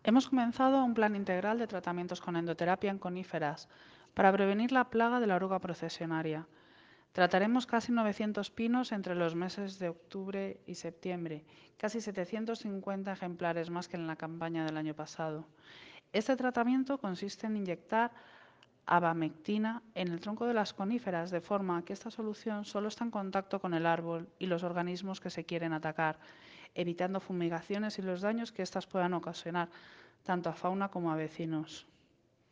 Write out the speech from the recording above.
Hemos comenzado un plan integral de tratamientos con endoterapia en coníferas para prevenir la plaga de la oruga procesionaria. Trataremos casi 900 pinos entre los meses de octubre y septiembre, casi 750 ejemplares más que en la campaña del año pasado. Este tratamiento consiste en inyectar abamectina en el tronco de las coníferas, de forma que esta solución solo está en contacto con el árbol y los organismos que se quieren atacar, evitando fumigaciones y los daños que éstas puedan ocasionar tanto a fauna como a vecinos.